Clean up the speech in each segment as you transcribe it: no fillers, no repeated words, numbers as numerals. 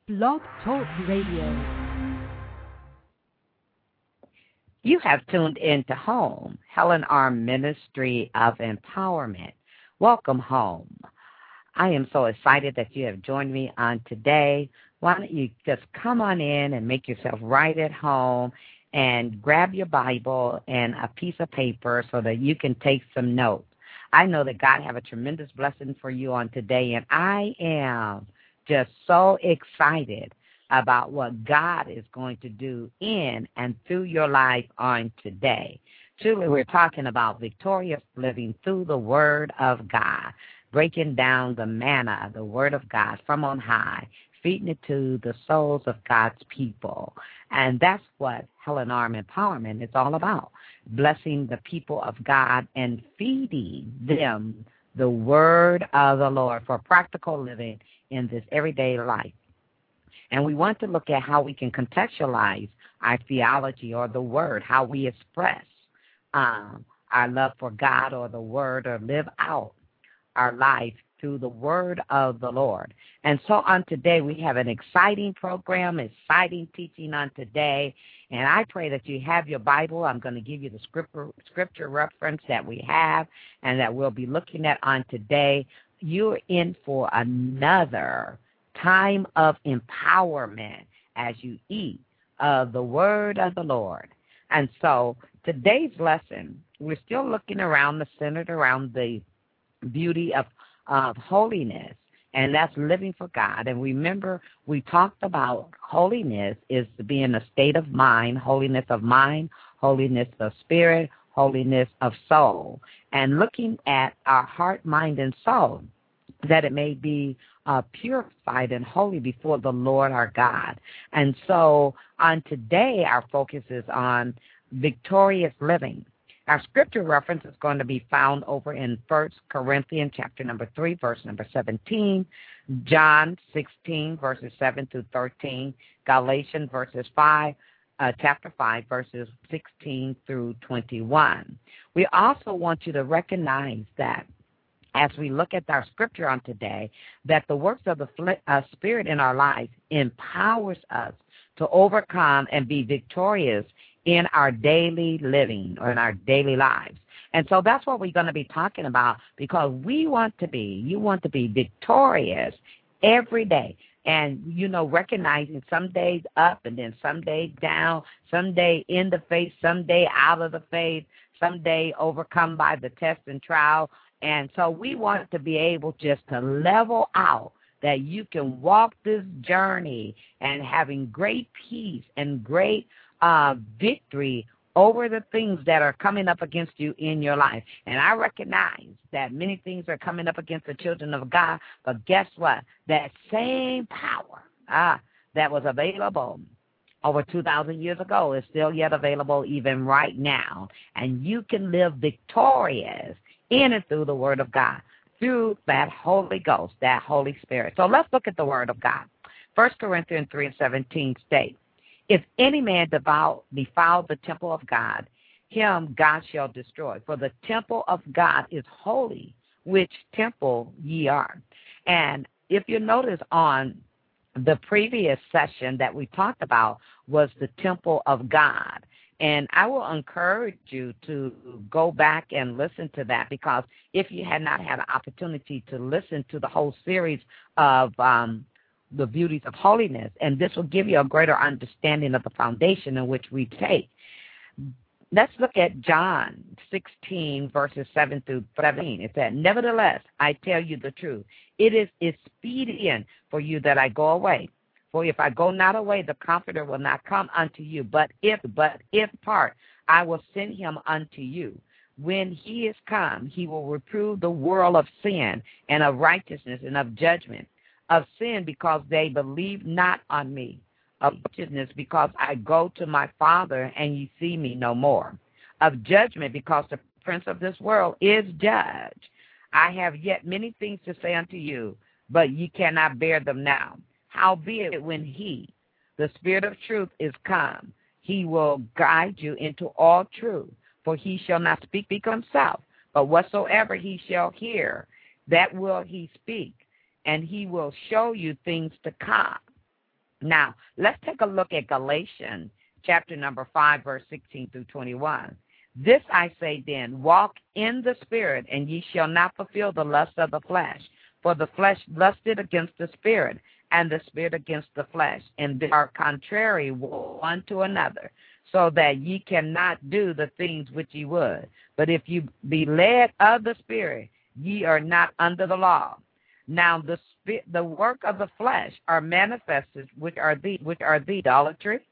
Blog Talk Radio. You have tuned into Home, Helen R. Ministry of Empowerment. Welcome home. I am so excited that you have joined me on today. Why don't you just come on in and make yourself right at home and grab your Bible and a piece of paper so that you can take some notes. I know that God have a tremendous blessing for you on today, and I am just so excited about what God is going to do in and through your life on today. Truly, we're talking about victorious living through the Word of God, breaking down the manna, the Word of God from on high, feeding it to the souls of God's people. And that's what Helen R. Empowerment is all about, blessing the people of God and feeding them the Word of the Lord for practical living in this everyday life. And we want to look at how we can contextualize our theology or the Word, how we express our love for God or the Word, or live out our life through the Word of the Lord. And so on today, we have an exciting program, exciting teaching on today. And I pray that you have your Bible. I'm going to give you the scripture reference that we have and that we'll be looking at on today. You're in for another time of empowerment as you eat of the Word of the Lord. And so today's lesson, we're still looking centered around the beauty of holiness, and that's living for God. And remember, we talked about holiness is to be in a state of mind, holiness of spirit, holiness of soul, and looking at our heart, mind, and soul, that it may be purified and holy before the Lord our God. And so on today, our focus is on victorious living. Our scripture reference is going to be found over in 1 Corinthians chapter number 3, verse number 17, John 16, verses 7 through 13, Galatians chapter 5, verses 16 through 21. We also want you to recognize that as we look at our scripture on today, that the works of the Spirit in our life empowers us to overcome and be victorious in our daily living or in our daily lives. And so that's what we're going to be talking about, because you want to be victorious every day. And, recognizing some days up and then some days down, some day in the faith, some day out of the faith, some day overcome by the test and trial. And so we want to be able just to level out, that you can walk this journey and having great peace and great victory over the things that are coming up against you in your life. And I recognize that many things are coming up against the children of God, but guess what? That same power that was available over 2,000 years ago is still yet available even right now. And you can live victorious in and through the Word of God, through that Holy Ghost, that Holy Spirit. So let's look at the Word of God. 1 Corinthians 3:17 states, if any man defile the temple of God, him God shall destroy. For the temple of God is holy, which temple ye are. And if you notice on the previous session that we talked about was the temple of God. And I will encourage you to go back and listen to that, because if you had not had an opportunity to listen to the whole series of the beauties of holiness, and this will give you a greater understanding of the foundation in which we take. Let's look at John 16, verses 7 through 17. It said, nevertheless, I tell you the truth. It is expedient for you that I go away. For if I go not away, the Comforter will not come unto you. But if I will send him unto you. When he is come, he will reprove the world of sin and of righteousness and of judgment. Of sin, because they believe not on me. Of righteousness, because I go to my Father, and ye see me no more. Of judgment, because the prince of this world is judged. I have yet many things to say unto you, but ye cannot bear them now. Howbeit, when he, the Spirit of truth, is come, he will guide you into all truth. For he shall not speak of himself, but whatsoever he shall hear, that will he speak, and he will show you things to come. Now, let's take a look at Galatians chapter number 5, verse 16 through 21. This I say then, walk in the Spirit, and ye shall not fulfill the lust of the flesh. For the flesh lusted against the Spirit, and the Spirit against the flesh, and they are contrary one to another, so that ye cannot do the things which ye would. But if you be led of the Spirit, ye are not under the law. Now the work of the flesh are manifested, which are the idolatry,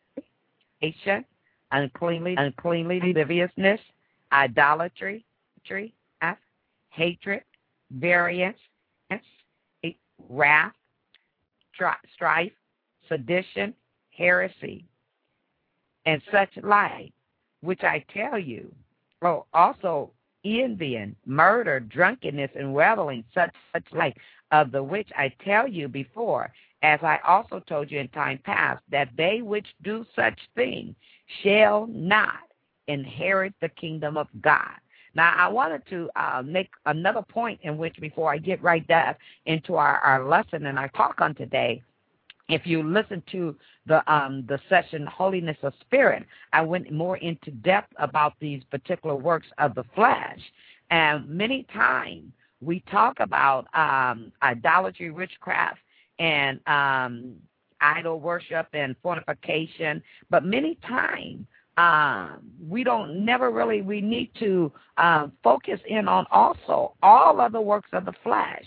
uncleanliness, lasciviousness, idolatry, hatred, variance, wrath, strife, sedition, heresy, and such like, which I tell you. Also envying, murder, drunkenness, and reveling, such like, of the which I tell you before, as I also told you in time past, that they which do such things shall not inherit the kingdom of God. Now, I wanted to make another point in which, before I get right back into our lesson and our talk on today, if you listen to the session, Holiness of Spirit, I went more into depth about these particular works of the flesh. And many times we talk about idolatry, witchcraft, and idol worship and fornication, but many times we need to focus in on also all of the works of the flesh,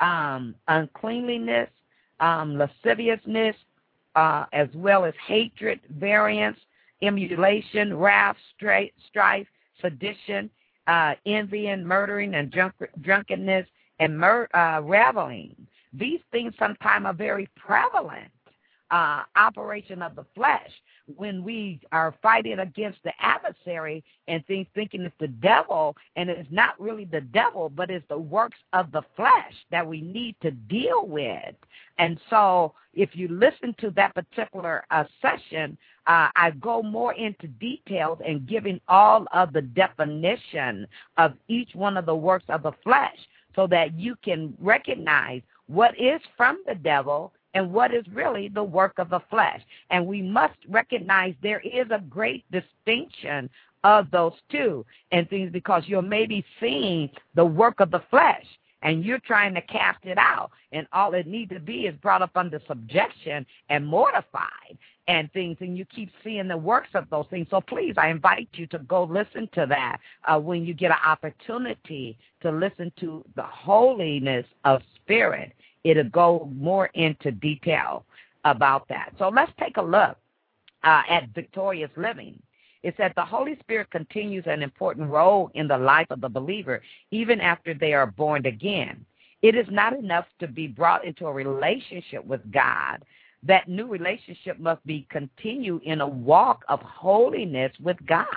uncleanliness, lasciviousness, as well as hatred, variance, emulation, wrath, strife, sedition, envying, murdering, and drunkenness, and reveling. These things sometimes are very prevalent operation of the flesh when we are fighting against the adversary and thinking it's the devil, and it's not really the devil, but it's the works of the flesh that we need to deal with. And so if you listen to that particular session, I go more into details and giving all of the definition of each one of the works of the flesh so that you can recognize what is from the devil and what is really the work of the flesh. And we must recognize there is a great distinction of those two and things, because you're maybe seeing the work of the flesh and you're trying to cast it out, and all it needs to be is brought up under subjection and mortified and things, and you keep seeing the works of those things. So please, I invite you to go listen to that when you get an opportunity to listen to the Holiness of Spirit. It'll go more into detail about that. So let's take a look at victorious living. It said the Holy Spirit continues an important role in the life of the believer even after they are born again. It is not enough to be brought into a relationship with God. That new relationship must be continued in a walk of holiness with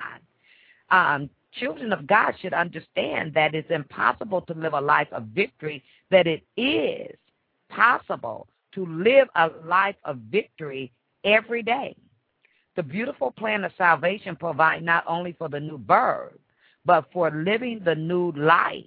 God. Children of God should understand that it's impossible to live a life of victory, that it is possible to live a life of victory every day. The beautiful plan of salvation provides not only for the new birth, but for living the new life.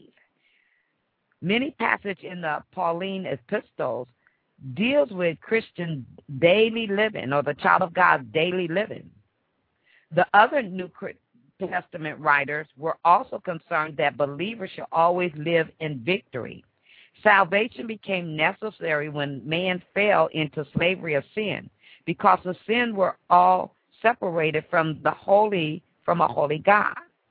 Many passages in the Pauline epistles deals with Christian daily living, or the child of God's daily living. The other New Testament writers were also concerned that believers should always live in victory. Salvation became necessary when man fell into slavery of sin, because the sin were all separated from a holy God.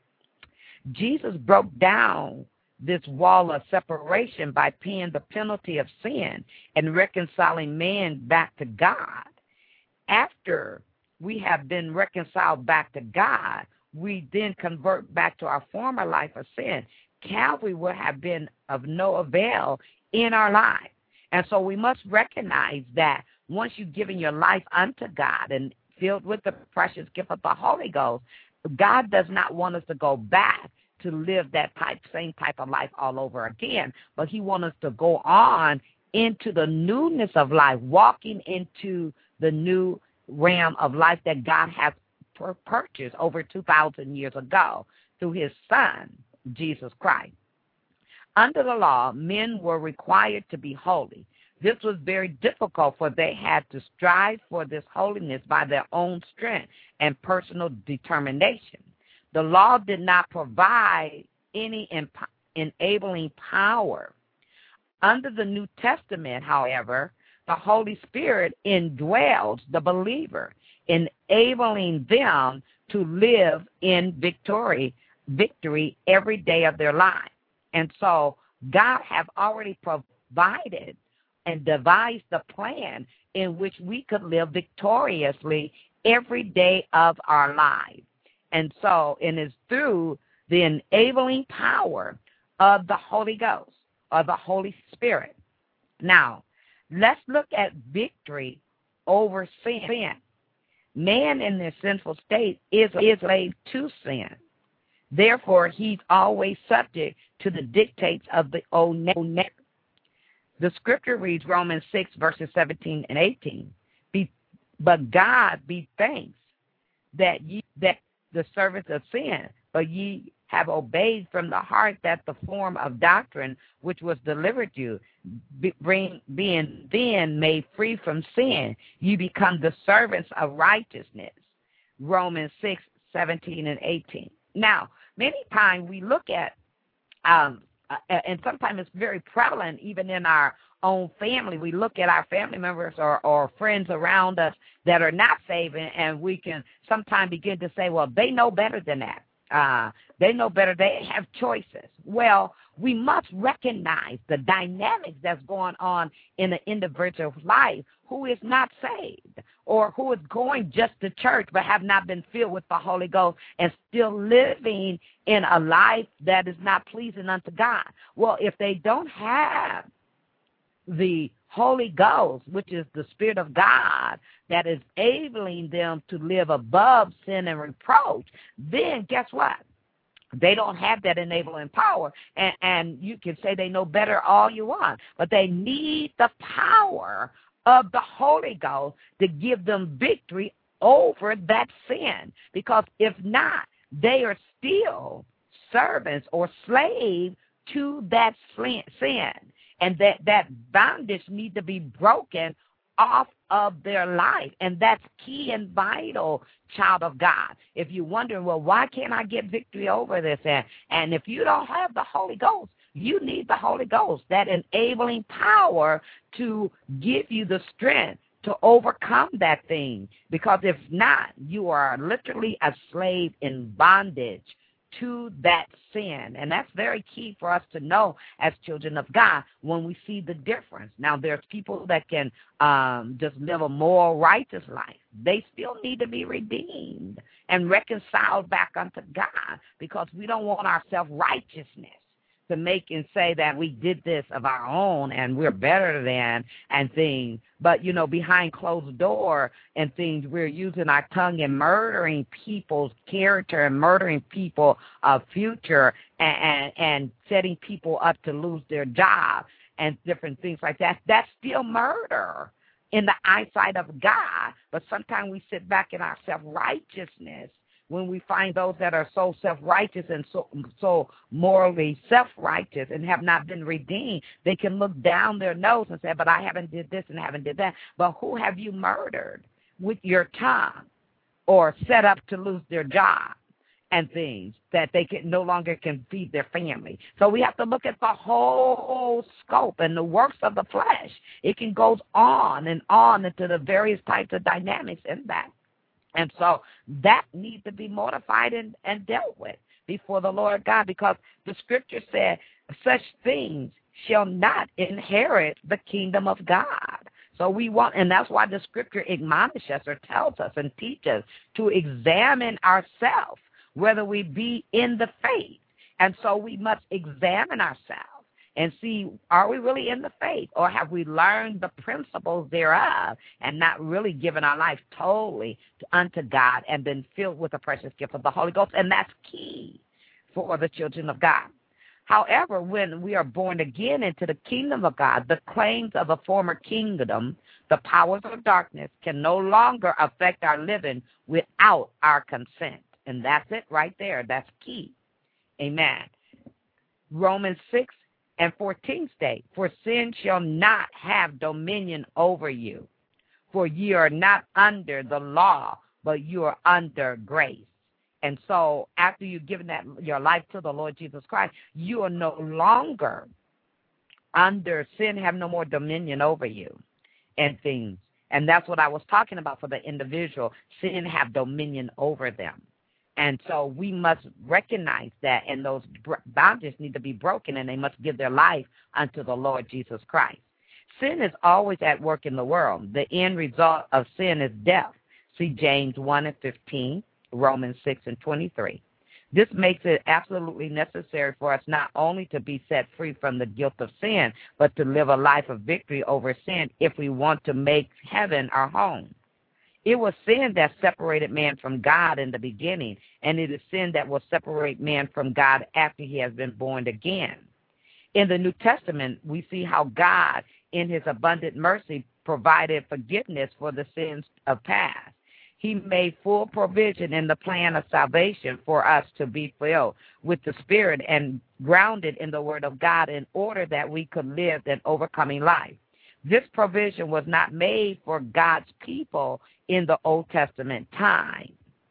Jesus broke down this wall of separation by paying the penalty of sin and reconciling man back to God. After we have been reconciled back to God, we then convert back to our former life of sin. Calvary would have been of no avail in our life. And so we must recognize that once you've given your life unto God and filled with the precious gift of the Holy Ghost, God does not want us to go back to live that same type of life all over again, but he wants us to go on into the newness of life, walking into the new realm of life that God has purchased over 2,000 years ago through his Son, Jesus Christ. Under the law, men were required to be holy. this was very difficult, for they had to strive for this holiness by their own strength and personal determination. The law did not provide any enabling power. Under the New Testament, however, the Holy Spirit indwells the believer, enabling them to live in victory every day of their life. And so God have already provided and devised a plan in which we could live victoriously every day of our lives. And so it is through the enabling power of the Holy Ghost or the Holy Spirit. Now, let's look at victory over sin. Man in their sinful state is slave to sin. Therefore, he's always subject to the dictates of the old nature. The scripture reads Romans 6, verses 17 and 18. But God be thanks that the servants of sin, but ye have obeyed from the heart that the form of doctrine which was delivered you, being then made free from sin, you become the servants of righteousness. Romans 6, 17 and 18. Now, many times we look at, and sometimes it's very prevalent even in our own family, we look at our family members or friends around us that are not saved, and we can sometimes begin to say, well, they know better than that. They know better. They have choices. Well, we must recognize the dynamics that's going on in an individual's life who is not saved or who is going just to church but have not been filled with the Holy Ghost and still living in a life that is not pleasing unto God. Well, if they don't have the Holy Ghost, which is the Spirit of God that is enabling them to live above sin and reproach, then guess what? They don't have that enabling power. And you can say they know better all you want, but they need the power of the Holy Ghost to give them victory over that sin. Because if not, they are still servants or slaves to that sin. And that bondage needs to be broken off of their life. And that's key and vital, child of God. If you're wondering, well, why can't I get victory over this? And if you don't have the Holy Ghost, you need the Holy Ghost, that enabling power to give you the strength to overcome that thing. Because if not, you are literally a slave in bondage to that sin. And that's very key for us to know as children of God when we see the difference. Now, there's people that can just live a moral, righteous life. They still need to be redeemed and reconciled back unto God, because we don't want our self-righteousness to make and say that we did this of our own and we're better than and things. But, behind closed door and things, we're using our tongue and murdering people's character and murdering people's future and setting people up to lose their job and different things like that. That's still murder in the eyesight of God. But sometimes we sit back in our self-righteousness when we find those that are so self-righteous and so morally self-righteous and have not been redeemed. They can look down their nose and say, but I haven't did this and haven't did that. But who have you murdered with your tongue or set up to lose their job and things that they no longer can feed their family? So we have to look at the whole scope and the works of the flesh. It can go on and on into the various types of dynamics in that. And so that needs to be mortified and dealt with before the Lord God, because the scripture said such things shall not inherit the kingdom of God. So we want, and that's why the scripture admonishes us or tells us and teaches us to examine ourselves, whether we be in the faith. And so we must examine ourselves and see, are we really in the faith, or have we learned the principles thereof and not really given our life totally unto God and been filled with the precious gift of the Holy Ghost? And that's key for the children of God. However, when we are born again into the kingdom of God, the claims of a former kingdom, the powers of darkness, can no longer affect our living without our consent. And that's it right there. That's key. Amen. Romans 6, And 14 state, for sin shall not have dominion over you, for ye are not under the law, but you are under grace. And so after you've given that your life to the Lord Jesus Christ, you are no longer under sin, have no more dominion over you and things. And that's what I was talking about for the individual. Sin have dominion over them. And so we must recognize that, and those boundaries need to be broken, and they must give their life unto the Lord Jesus Christ. Sin is always at work in the world. The end result of sin is death. See James 1:15, Romans 6:23. This makes it absolutely necessary for us not only to be set free from the guilt of sin, but to live a life of victory over sin if we want to make heaven our home. It was sin that separated man from God in the beginning, and it is sin that will separate man from God after he has been born again. In the New Testament, we see how God, in his abundant mercy, provided forgiveness for the sins of past. He made full provision in the plan of salvation for us to be filled with the Spirit and grounded in the Word of God in order that we could live an overcoming life. This provision was not made for God's people in the Old Testament time.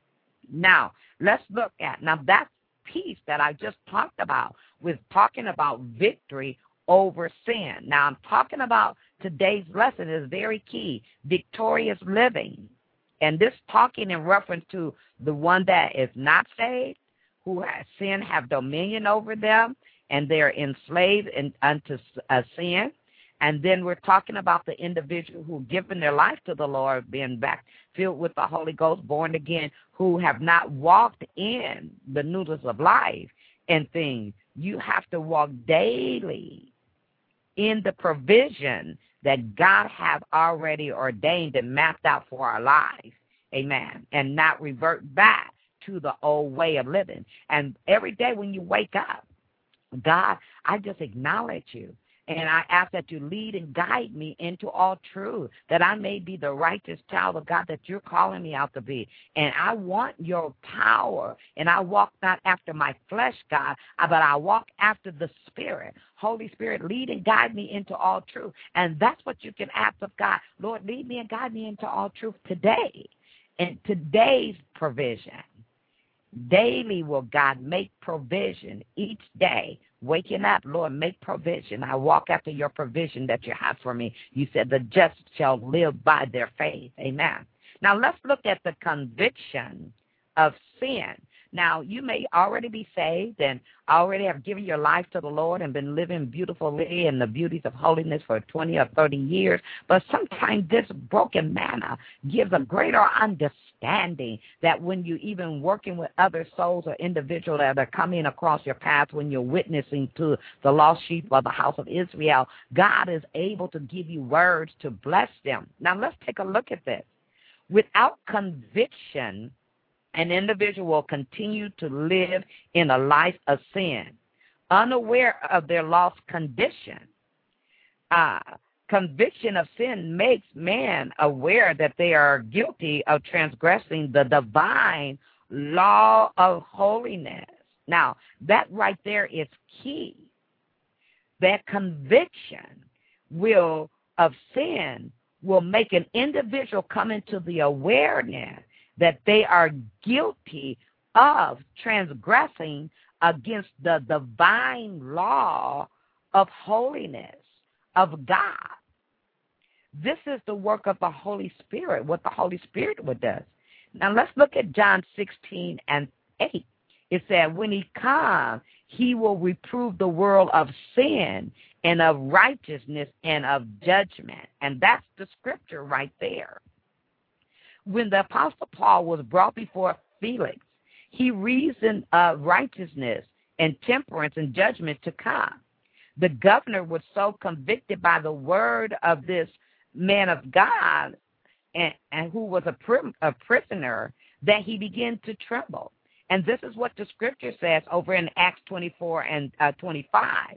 Now, let's look at, that piece that I just talked about was talking about victory over sin. Now, I'm talking about today's lesson is very key, victorious living. And this talking in reference to the one that is not saved, who has sin, have dominion over them, and they're enslaved unto sin. And then we're talking about the individual who given their life to the Lord, being back filled with the Holy Ghost, born again, who have not walked in the newness of life and things. You have to walk daily in the provision that God have already ordained and mapped out for our lives. Amen. And not revert back to the old way of living. And every day when you wake up, God, I just acknowledge you. And I ask that you lead and guide me into all truth, that I may be the righteous child of God that you're calling me out to be. And I want your power, and I walk not after my flesh, God, but I walk after the Spirit. Holy Spirit, lead and guide me into all truth. And that's what you can ask of God. Lord, lead me and guide me into all truth today. And today's provision. Daily will God make provision each day. Waking up, Lord, make provision. I walk after your provision that you have for me. You said the just shall live by their faith. Amen. Now let's look at the conviction of sin. Now, you may already be saved and already have given your life to the Lord and been living beautifully in the beauties of holiness for 20 or 30 years, but sometimes this broken manna gives a greater understanding that when you're even working with other souls or individuals that are coming across your path, when you're witnessing to the lost sheep of the house of Israel, God is able to give you words to bless them. Now, let's take a look at this. Without conviction, an individual will continue to live in a life of sin, unaware of their lost condition. Conviction of sin makes man aware that they are guilty of transgressing the divine law of holiness. Now, that right there is key. That conviction of sin will make an individual come into the awareness that they are guilty of transgressing against the divine law of holiness of God. This is the work of the Holy Spirit, what the Holy Spirit would do. Now let's look at John 16:8. It said, when he comes, he will reprove the world of sin and of righteousness and of judgment. And that's the scripture right there. When the Apostle Paul was brought before Felix, he reasoned of righteousness and temperance and judgment to come. The governor was so convicted by the word of this man of God and who was a prisoner that he began to tremble. And this is what the scripture says over in Acts 24 and 25.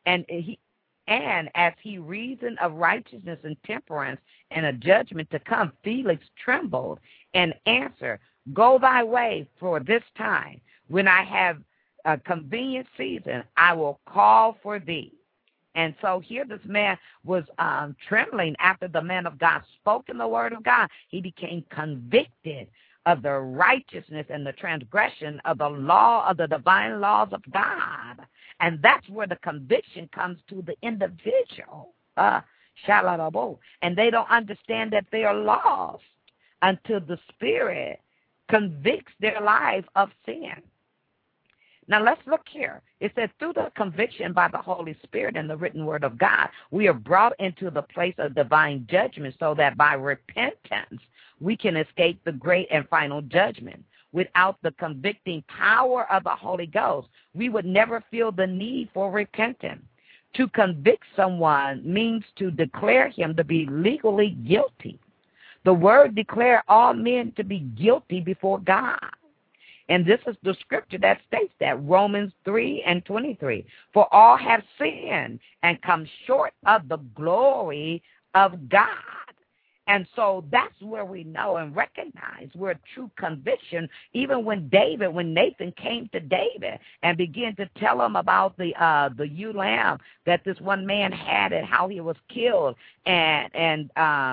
And as he reasoned of righteousness and temperance and a judgment to come, Felix trembled and answered, go thy way for this time. When I have a convenient season, I will call for thee. And so here this man was trembling after the man of God spoke in the word of God. He became convicted of the righteousness and the transgression of the law, of the divine laws of God. And that's where the conviction comes to the individual. And they don't understand that they are lost until the Spirit convicts their life of sin. Now, let's look here. It says, through the conviction by the Holy Spirit and the written word of God, we are brought into the place of divine judgment so that by repentance, we can escape the great and final judgment. Without the convicting power of the Holy Ghost, we would never feel the need for repentance. To convict someone means to declare him to be legally guilty. The word declare all men to be guilty before God. And this is the scripture that states that, Romans 3:23. For all have sinned and come short of the glory of God. And so that's where we know and recognize where true conviction, even when Nathan came to David and began to tell him about the ewe lamb that this one man had and how he was killed, and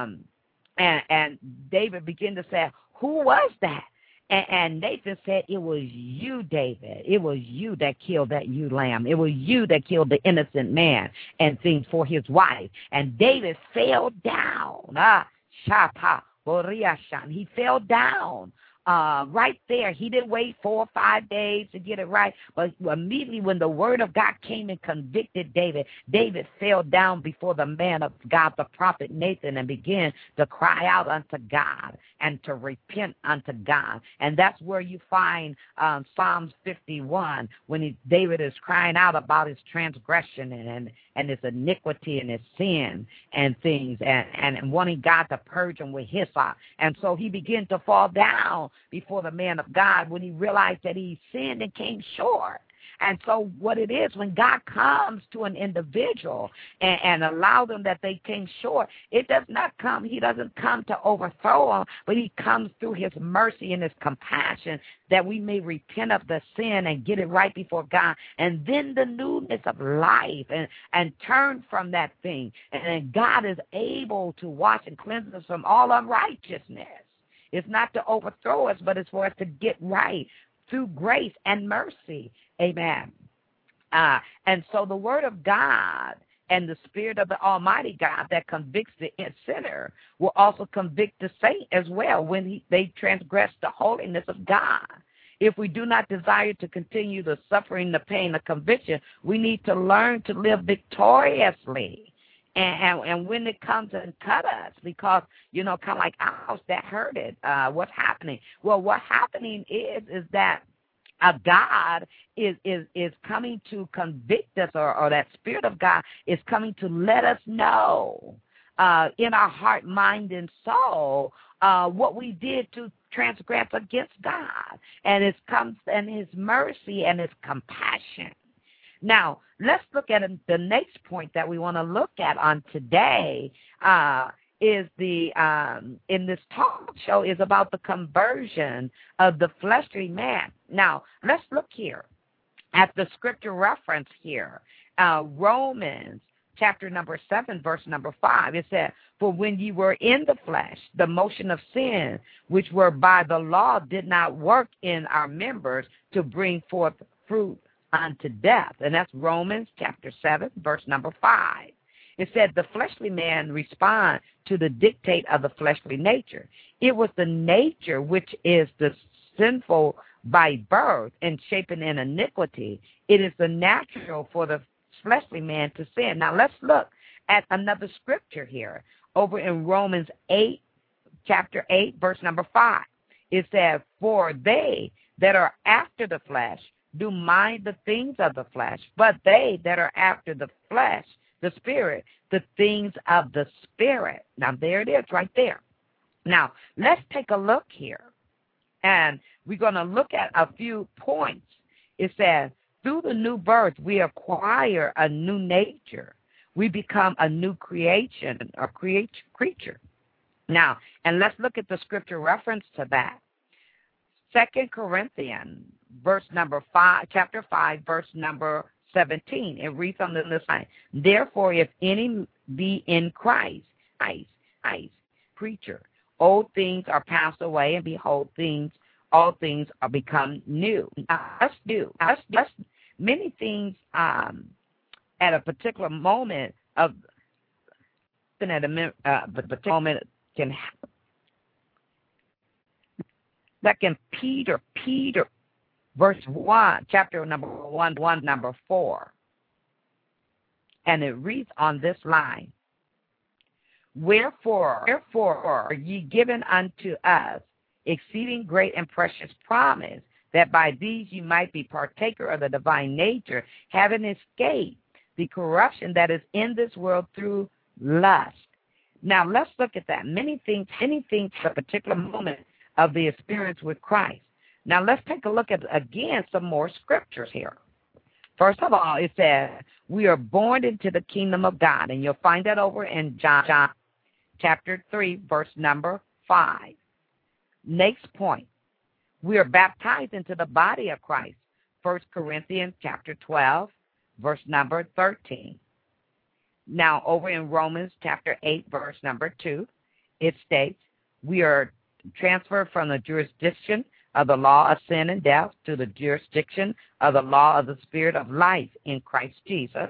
David began to say, who was that? And Nathan said, it was you, David. It was you that killed that ewe lamb. It was you that killed the innocent man and things for his wife. And David fell down. He fell down right there. He didn't wait 4 or 5 days to get it right. But immediately when the word of God came and convicted David, David fell down before the man of God, the prophet Nathan, and began to cry out unto God and to repent unto God. And that's where you find Psalms 51, when David is crying out about his transgression and his iniquity and his sin and things, and wanting God to purge him with hyssop. And so he began to fall down before the man of God when he realized that he sinned and came short. And so what it is, when God comes to an individual and allow them that they came short, it does not come, he doesn't come to overthrow them, but he comes through his mercy and his compassion that we may repent of the sin and get it right before God, and then the newness of life and turn from that thing. And then God is able to wash and cleanse us from all unrighteousness. It's not to overthrow us, but it's for us to get right through grace and mercy. Amen. And so the word of God and the Spirit of the Almighty God that convicts the sinner will also convict the saint as well when they transgress the holiness of God. If we do not desire to continue the suffering, the pain, the conviction, we need to learn to live victoriously. And when it comes and cut us, because, kind of like ours that hurted, what's happening? Well, what's happening is that God is coming to convict us, or that Spirit of God is coming to let us know in our heart, mind, and soul what we did to transgress against God, and it comes and His mercy and His compassion. Now, let's look at the next point that we want to look at on today. Is in this talk show is about the conversion of the fleshly man. Now, let's look here at the scripture reference here. Romans chapter number 7, verse number 5. It said, for when you were in the flesh, the motion of sin, which were by the law, did not work in our members to bring forth fruit unto death. And that's Romans chapter 7, verse number 5. It said the fleshly man respond to the dictate of the fleshly nature. It was the nature which is the sinful by birth and shapen in iniquity. It is the natural for the fleshly man to sin. Now let's look at another scripture here over in Romans 8, chapter 8, verse number 5. It says, for they that are after the flesh do mind the things of the flesh, but they that are after the flesh, the Spirit, the things of the Spirit. Now, there it is right there. Now, let's take a look here, and we're going to look at a few points. It says, through the new birth, we acquire a new nature. We become a new creation or creature. Now, and let's look at the scripture reference to that. 2 Corinthians, verse number 5, chapter 5, verse number 17. It reads on this line. Therefore, if any be in Christ, preacher, old things are passed away, and behold, all things are become new. Us many things at a particular moment of moment can happen. Like in Peter, verse 1, chapter number 1, number 4. And it reads on this line. Wherefore are ye given unto us exceeding great and precious promise, that by these you might be partaker of the divine nature, having escaped the corruption that is in this world through lust. Now let's look at that. Many things at a particular moment of the experience with Christ. Now let's take a look at, again, some more scriptures here. First of all, it says, we are born into the kingdom of God, and you'll find that over in John chapter 3, verse number 5. Next point, we are baptized into the body of Christ. 1 Corinthians chapter 12, verse number 13. Now, over in Romans chapter 8, verse number 2, it states, we are transferred from the jurisdiction of the law of sin and death to the jurisdiction of the law of the Spirit of life in Christ Jesus.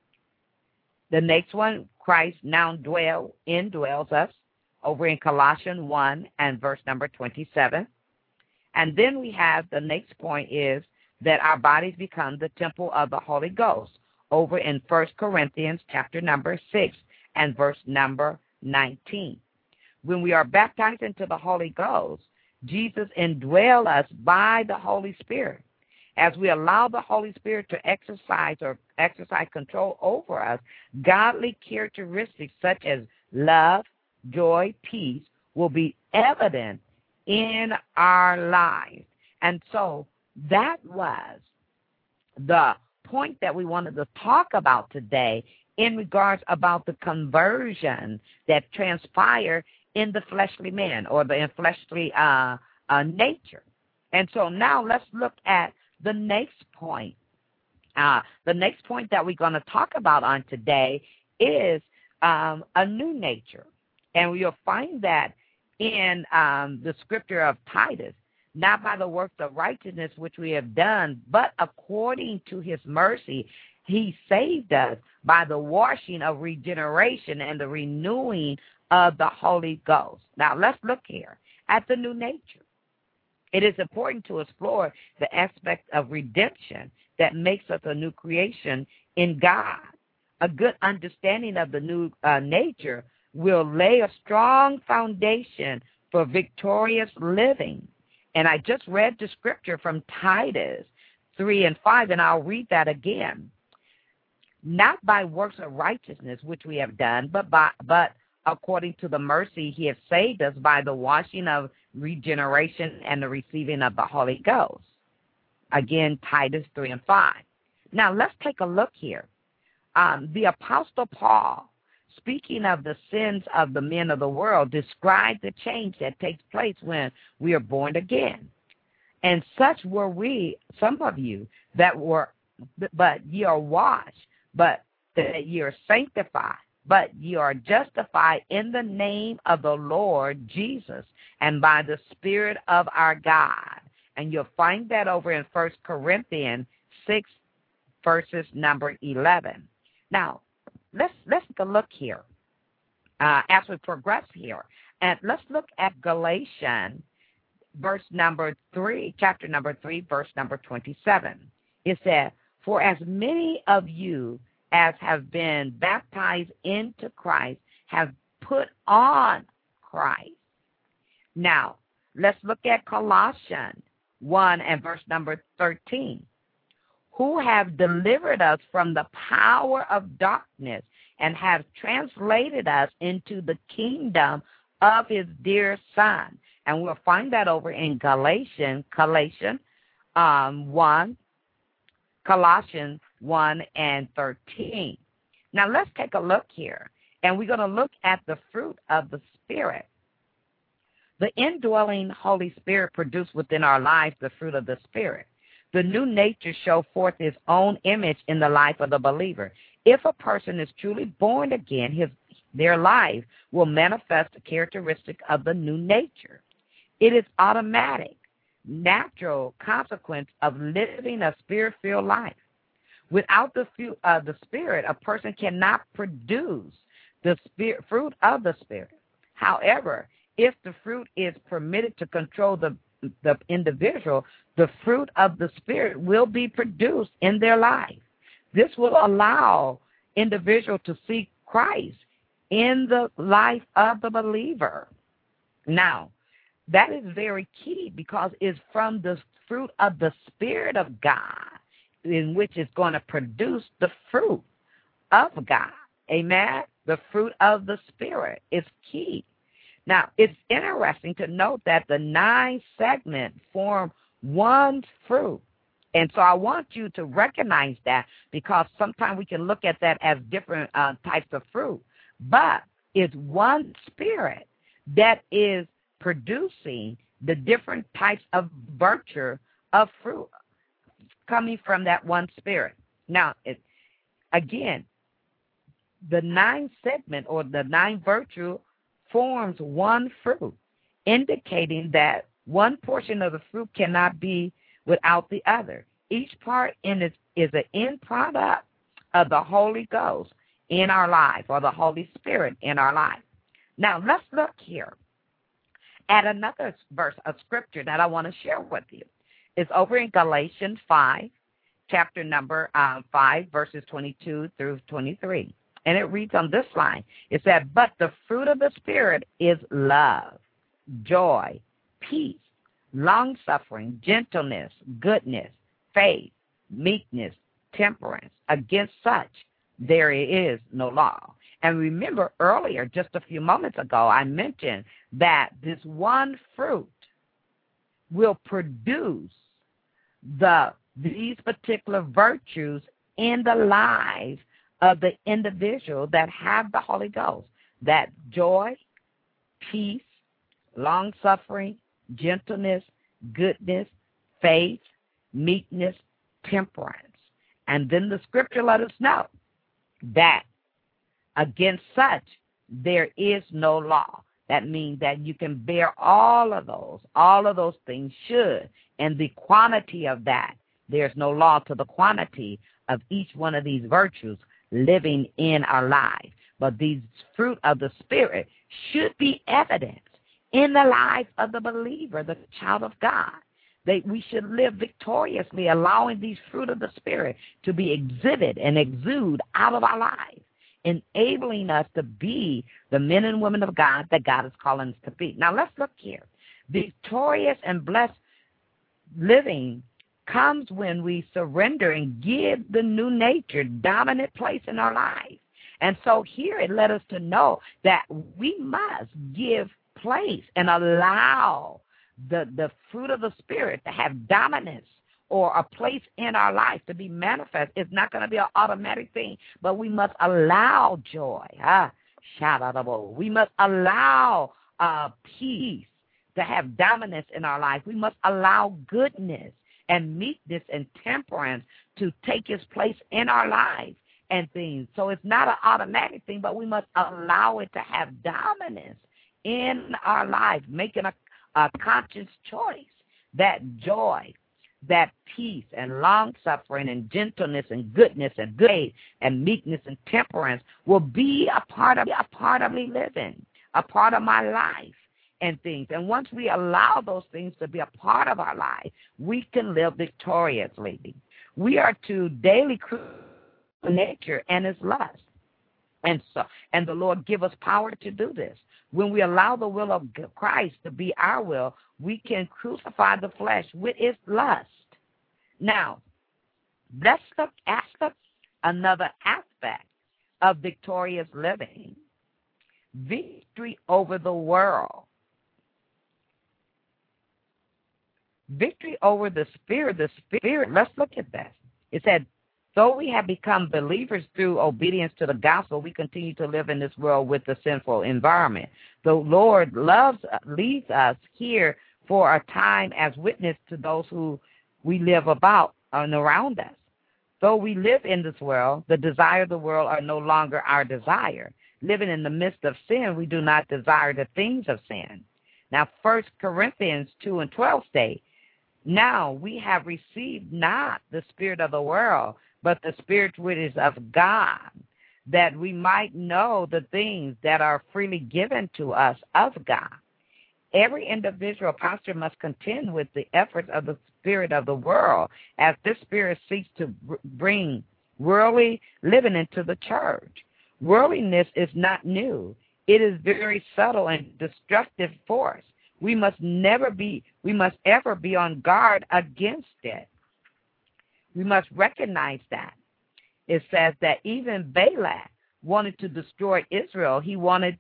The next one, Christ now indwells us, over in Colossians 1 and verse number 27. And then we have the next point is that our bodies become the temple of the Holy Ghost, over in 1 Corinthians chapter number 6 and verse number 19. When we are baptized into the Holy Ghost, Jesus indwells us by the Holy Spirit. As we allow the Holy Spirit to exercise control over us, godly characteristics such as love, joy, peace will be evident in our lives. And so that was the point that we wanted to talk about today in regards about the conversion that transpired in the fleshly man, or the fleshly nature. And so now let's look at the next point. The next point that we're going to talk about on today is a new nature. And you'll find that in the scripture of Titus, not by the works of righteousness which we have done, but according to his mercy, he saved us by the washing of regeneration and the renewing of the Holy Ghost. Now, let's look here at the new nature. It is important to explore the aspect of redemption that makes us a new creation in God. A good understanding of the new nature will lay a strong foundation for victorious living. And I just read the scripture from Titus 3 and 5, and I'll read that again. Not by works of righteousness which we have done, but according to the mercy he has saved us by the washing of regeneration and the receiving of the Holy Ghost. Again, Titus 3 and 5. Now, let's take a look here. The Apostle Paul, speaking of the sins of the men of the world, described the change that takes place when we are born again. And such were we, some of you, that were, but ye are washed, but that ye are sanctified, but ye are justified in the name of the Lord Jesus and by the Spirit of our God. And you'll find that over in 1 Corinthians 6, verses number 11. Now, let's take a look here as we progress here. And let's look at Galatians, verse number 3, chapter number 3, verse number 27. It says, for as many of you as have been baptized into Christ have put on Christ. Now, let's look at Colossians 1 and verse number 13. Who have delivered us from the power of darkness and have translated us into the kingdom of his dear Son. And we'll find that over in Colossians 1 and 13. Now let's take a look here, and we're going to look at the fruit of the Spirit. The indwelling Holy Spirit produced within our lives the fruit of the Spirit. The new nature shows forth its own image in the life of the believer. If a person is truly born again, their life will manifest the characteristic of the new nature. It is automatic, natural consequence of living a spirit-filled life. Without the Spirit, a person cannot produce the fruit of the Spirit. However, if the fruit is permitted to control the individual, the fruit of the Spirit will be produced in their life. This will allow individual to see Christ in the life of the believer. Now, that is very key because it's from the fruit of the Spirit of God in which is going to produce the fruit of God. Amen? The fruit of the Spirit is key. Now, it's interesting to note that the 9 segments form one fruit. And so I want you to recognize that because sometimes we can look at that as different types of fruit. But it's one Spirit that is producing the different types of virtue of fruit coming from that one Spirit. Now, again, the 9 segment or the 9 virtue forms one fruit, indicating that one portion of the fruit cannot be without the other. Each part in it is an end product of the Holy Ghost in our life, or the Holy Spirit in our life. Now, let's look here at another verse of Scripture that I want to share with you. It's over in Galatians 5, chapter number 5, verses 22 through 23. And it reads on this line. It said, but the fruit of the Spirit is love, joy, peace, long-suffering, gentleness, goodness, faith, meekness, temperance. Against such there is no law. And remember earlier, just a few moments ago, I mentioned that this one fruit will produce these particular virtues in the lives of the individual that have the Holy Ghost. That joy, peace, long-suffering, gentleness, goodness, faith, meekness, temperance. And then the Scripture let us know that against such there is no law. That means that you can bear all of those things should, and the quantity of that, there's no law to the quantity of each one of these virtues living in our lives. But these fruit of the Spirit should be evident in the life of the believer, the child of God. We should live victoriously, allowing these fruit of the Spirit to be exhibited and exude out of our lives, enabling us to be the men and women of God that God is calling us to be. Now, let's look here. Victorious and blessed living comes when we surrender and give the new nature dominant place in our life. And so here it led us to know that we must give place and allow the fruit of the Spirit to have dominance or a place in our life to be manifest. It's not going to be an automatic thing, but we must allow joy. We must allow peace to have dominance in our life. We must allow goodness and meekness and temperance to take its place in our life and things. So it's not an automatic thing, but we must allow it to have dominance in our life, making a conscious choice that joy, that peace and long-suffering and gentleness and goodness and faith and meekness and temperance will be a part of me living, a part of my life and things. And once we allow those things to be a part of our life, we can live victoriously. We are to daily crucify nature and its lust. And the Lord give us power to do this. When we allow the will of Christ to be our will, we can crucify the flesh with its lust. Now, let's look at another aspect of victorious living. Victory over the world. Victory over the Spirit. Let's look at that. It said, though we have become believers through obedience to the gospel, we continue to live in this world with a sinful environment. The Lord leads us here for a time as witness to those who we live about and around us. Though we live in this world, the desire of the world are no longer our desire. Living in the midst of sin, we do not desire the things of sin. Now, 1 Corinthians 2:12 say, now we have received not the spirit of the world, but the Spirit which is of God, that we might know the things that are freely given to us of God. Every individual pastor must contend with the efforts of the spirit of the world, as this spirit seeks to bring worldly living into the church. Worldliness is not new. It is very subtle and destructive force. We must ever be on guard against it. We must recognize that. It says that even Balak wanted to destroy Israel. He went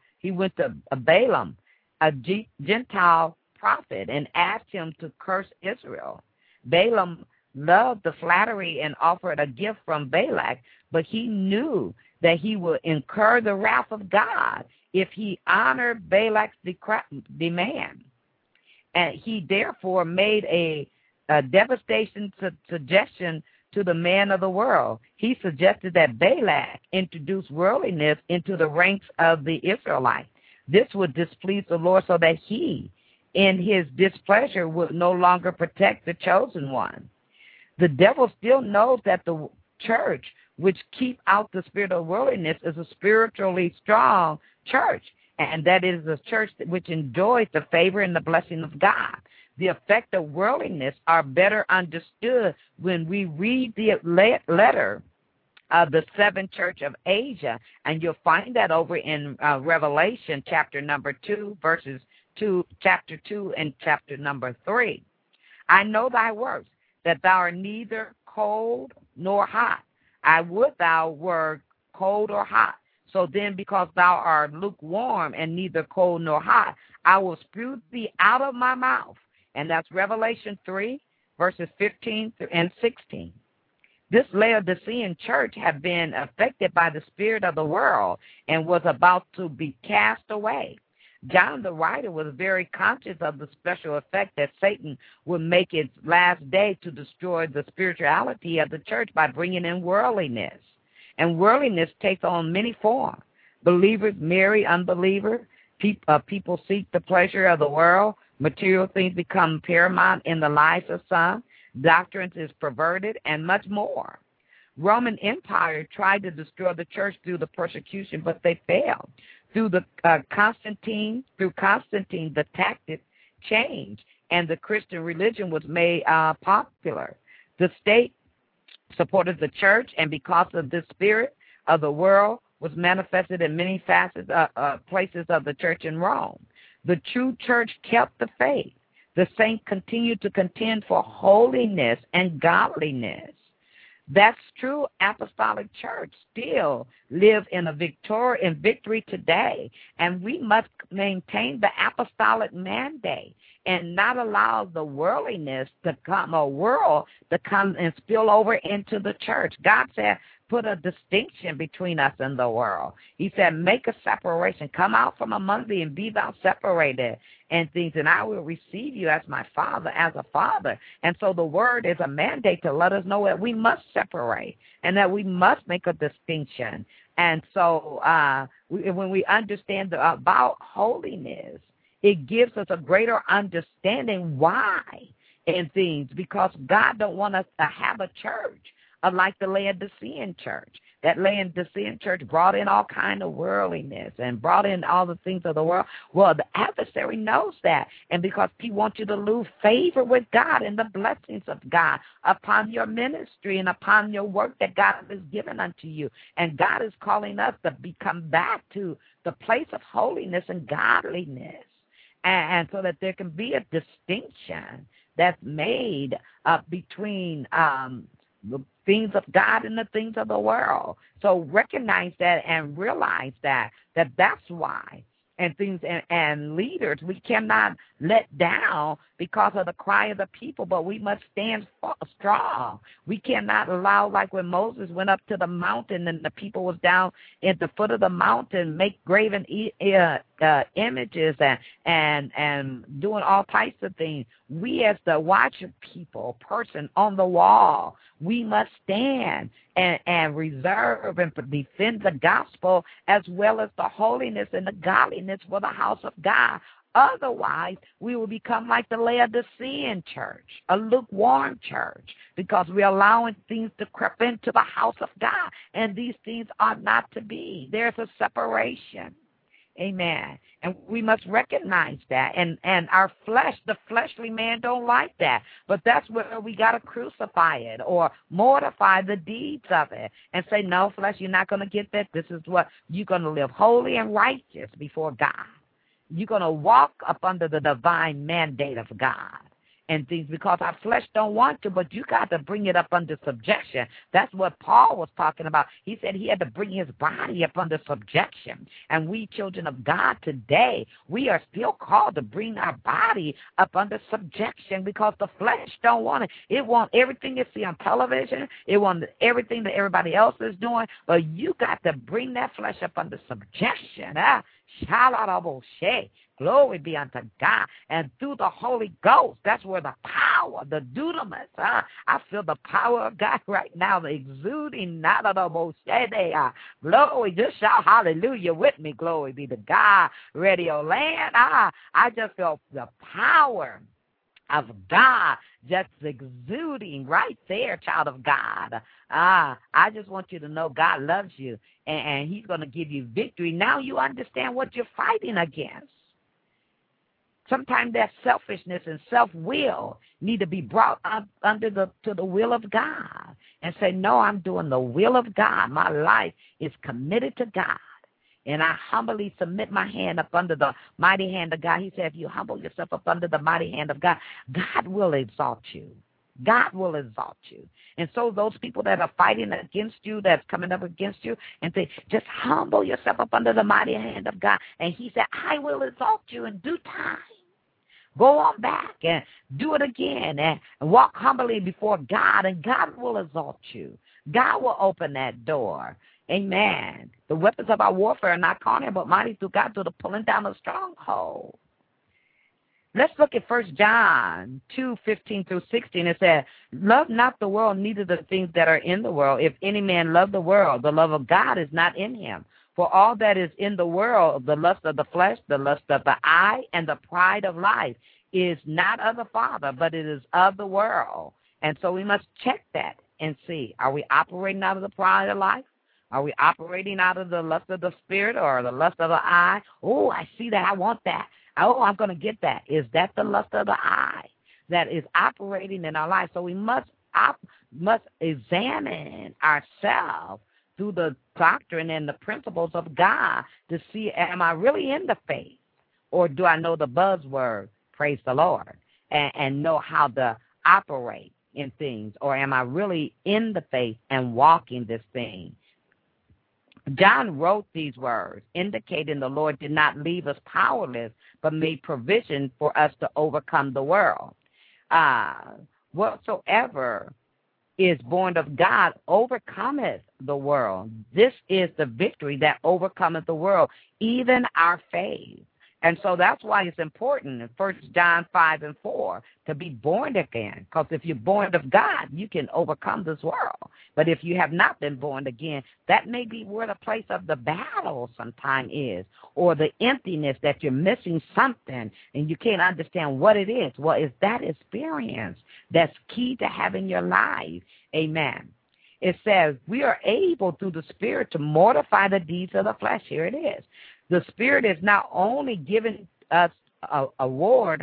to Balaam, a Gentile prophet, and asked him to curse Israel. Balaam loved the flattery and offered a gift from Balak, but he knew that he would incur the wrath of God if he honored Balak's demand. And he therefore made a devastation suggestion to the man of the world. He suggested that Balak introduce worldliness into the ranks of the Israelites. This would displease the Lord, so that he, in his displeasure, would no longer protect the chosen one. The devil still knows that the church, which keep out the spirit of worldliness, is a spiritually strong church, and that is a church which enjoys the favor and the blessing of God. The effect of worldliness are better understood when we read the letter of the seventh church of Asia, and you'll find that over in Revelation chapter number 2, verses 2, chapter 2 and chapter number 3. I know thy works, that thou art neither cold nor hot. I would thou were cold or hot. So then, because thou art lukewarm and neither cold nor hot, I will spew thee out of my mouth. And that's Revelation 3, verses 15 and 16. This Laodicean church had been affected by the spirit of the world and was about to be cast away. John the writer was very conscious of the special effect that Satan would make its last day to destroy the spirituality of the church by bringing in worldliness. And worldliness takes on many forms. Believers marry unbelievers. People seek the pleasure of the world. Material things become paramount in the lives of some. Doctrines is perverted, and much more. Roman Empire tried to destroy the church through the persecution, but they failed. Through Constantine, the tactic changed, and the Christian religion was made popular. The state supported the church, and because of this spirit of the world was manifested in many facets, places of the church in Rome. The true church kept the faith. The saints continued to contend for holiness and godliness. That's true apostolic church still live in victory today, and we must maintain the apostolic mandate and not allow the worldliness to come and spill over into the church. God said, put a distinction between us and the world. He said, make a separation. Come out from among thee and be thou separated and things, and I will receive you as my father, as a father. And so the word is a mandate to let us know that we must separate and that we must make a distinction. And so when we understand about holiness, it gives us a greater understanding why and things, because God don't want us to have a church like the Laodicean church. That Laodicean church brought in all kind of worldliness and brought in all the things of the world. Well, the adversary knows that, and because he wants you to lose favor with God and the blessings of God upon your ministry and upon your work that God has given unto you. And God is calling us to come back to the place of holiness and godliness, and so that there can be a distinction that's made between the things of God and the things of the world. So recognize that and realize that's why. And things and leaders, we cannot let down because of the cry of the people, but we must stand strong. We cannot allow, like when Moses went up to the mountain and the people was down at the foot of the mountain, make graven images and doing all types of things. We as the watcher people, person on the wall, we must stand and reserve and defend the gospel as well as the holiness and the godliness for the house of God. Otherwise, we will become like the Laodicean church, a lukewarm church, because we're allowing things to creep into the house of God, and these things ought not to be. There's a separation. Amen. And we must recognize that. And our flesh, the fleshly man, don't like that. But that's where we got to crucify it or mortify the deeds of it and say, no, flesh, you're not going to get that. This is what you're going to live holy and righteous before God. You're going to walk up under the divine mandate of God and things because our flesh don't want to, but you got to bring it up under subjection. That's what Paul was talking about. He said he had to bring his body up under subjection. And we children of God today, we are still called to bring our body up under subjection because the flesh don't want it. It wants everything you see on television. It wants everything that everybody else is doing, but you got to bring that flesh up under subjection. Glory be unto God. And through the Holy Ghost, that's where the power, the dunamis, I feel the power of God right now, the exuding, glory, just shout hallelujah with me, glory be to God, Radio Land. I just feel the power of God just exuding right there, child of God. I just want you to know God loves you, and he's going to give you victory. Now you understand what you're fighting against. Sometimes that selfishness and self-will need to be brought up to the will of God and say, no, I'm doing the will of God. My life is committed to God. And I humbly submit my hand up under the mighty hand of God. He said, if you humble yourself up under the mighty hand of God, God will exalt you. God will exalt you. And so those people that are fighting against you, that's coming up against you, and say, just humble yourself up under the mighty hand of God. And he said, I will exalt you in due time. Go on back and do it again and walk humbly before God, and God will exalt you. God will open that door. Amen. The weapons of our warfare are not carnal, but mighty through God to the pulling down of stronghold. Let's look at 1 John 2:15 through 16. It says, love not the world, neither the things that are in the world. If any man love the world, the love of God is not in him. For all that is in the world, the lust of the flesh, the lust of the eye, and the pride of life, is not of the Father, but it is of the world. And so we must check that and see, are we operating out of the pride of life? Are we operating out of the lust of the spirit or the lust of the eye? Oh, I see that. I want that. Oh, I'm going to get that. Is that the lust of the eye that is operating in our life? So we must examine ourselves through the doctrine and the principles of God to see, am I really in the faith? Or do I know the buzzword, praise the Lord, and know how to operate in things? Or am I really in the faith and walking this thing? John wrote these words, indicating the Lord did not leave us powerless, but made provision for us to overcome the world. Whatsoever is born of God overcometh the world. This is the victory that overcometh the world, even our faith. And so that's why it's important in 1 John 5:4 to be born again. Because if you're born of God, you can overcome this world. But if you have not been born again, that may be where the place of the battle sometime is, or the emptiness that you're missing something and you can't understand what it is. Well, it's that experience that's key to having your life. Amen. It says we are able through the Spirit to mortify the deeds of the flesh. Here it is. The Spirit is not only giving us to award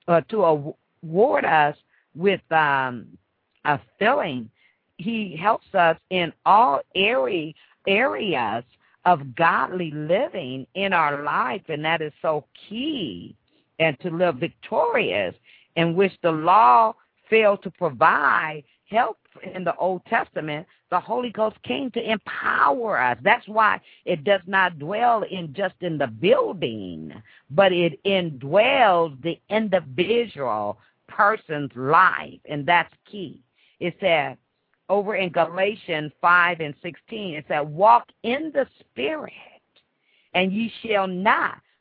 us with a filling. He helps us in all areas of godly living in our life, and that is so key, and to live victorious, in which the law failed to provide help in the Old Testament. The Holy Ghost came to empower us. That's why it does not dwell in just in the building, but it indwells the individual person's life, and that's key. It says over in Galatians 5:16, it said, walk in the Spirit, and ye shall not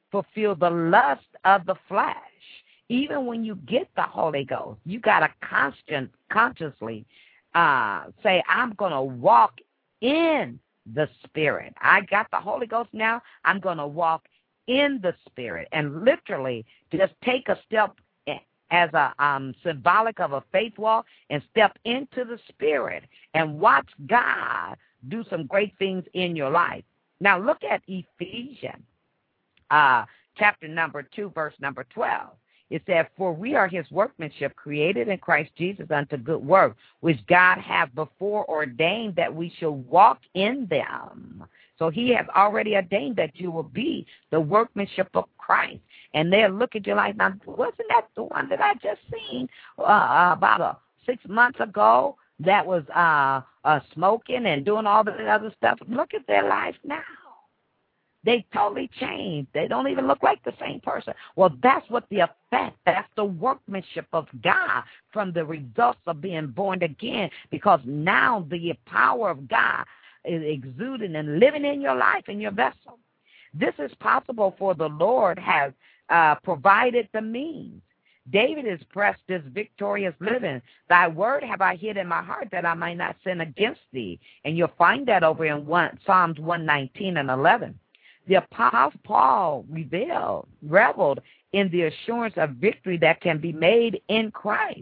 fulfill the lust of the flesh. Even when you get the Holy Ghost, you got to consciously say, I'm going to walk in the Spirit. I got the Holy Ghost now. I'm going to walk in the Spirit, and literally just take a step as a symbolic of a faith walk and step into the Spirit and watch God do some great things in your life. Now look at Ephesians chapter number 2, verse number 12. It says, for we are his workmanship, created in Christ Jesus unto good work, which God hath before ordained that we shall walk in them. So he has already ordained that you will be the workmanship of Christ. And they'll look at you like, now, wasn't that the one that I just seen about 6 months ago that was smoking and doing all the other stuff? Look at their life now. They totally changed. They don't even look like the same person. Well, that's what the effect, that's the workmanship of God from the results of being born again, because now the power of God is exuding and living in your life, in your vessel. This is possible, for the Lord has provided the means. David expressed this victorious living. Thy word have I hid in my heart that I might not sin against thee. And you'll find that over in Psalms 119 and 11. The Apostle Paul reveled in the assurance of victory that can be made in Christ.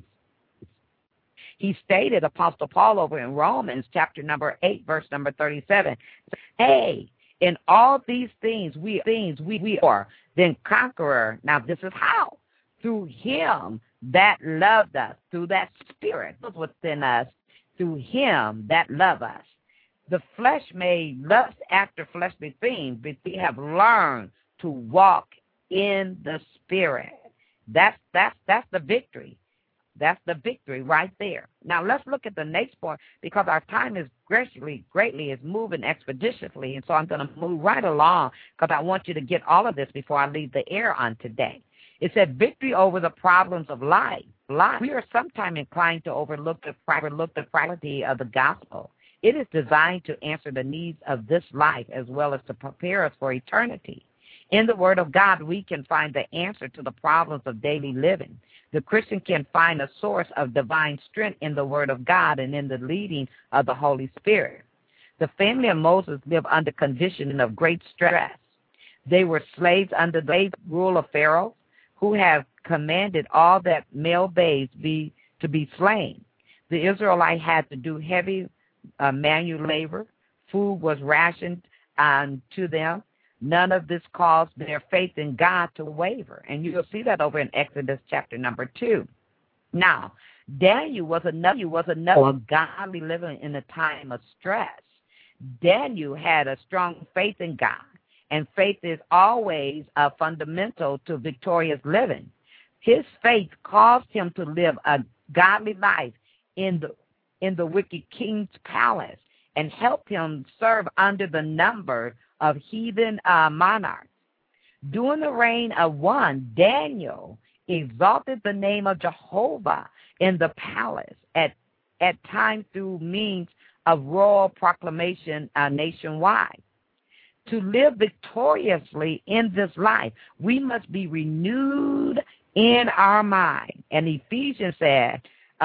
He stated, Apostle Paul over in Romans chapter number 8, verse number 37, hey, in all these things we are then conqueror. Now this is how? Through him that loved us, through that Spirit within us, through him that loved us. The flesh may lust after fleshly things, but we have learned to walk in the Spirit. That's the victory. That's the victory right there. Now let's look at the next point, because our time is greatly is moving expeditiously, and so I'm going to move right along because I want you to get all of this before I leave the air on today. It said victory over the problems of life. We are sometimes inclined to overlook the practicality of the gospel. It is designed to answer the needs of this life as well as to prepare us for eternity. In the Word of God, we can find the answer to the problems of daily living. The Christian can find a source of divine strength in the Word of God and in the leading of the Holy Spirit. The family of Moses lived under conditions of great stress. They were slaves under the rule of Pharaoh, who have commanded all that male babes to be slain. The Israelites had to do heavy manual labor. Food was rationed to them. None of this caused their faith in God to waver. And you'll see that over in Exodus chapter number 2. Now, Daniel was another godly living in a time of stress. Daniel had a strong faith in God, and faith is always fundamental to victorious living. His faith caused him to live a godly life in the wicked king's palace and helped him serve under the number of heathen monarchs. During the reign of one, Daniel exalted the name of Jehovah in the palace, at times through means of royal proclamation nationwide. To live victoriously in this life, we must be renewed in our mind. And Ephesians said,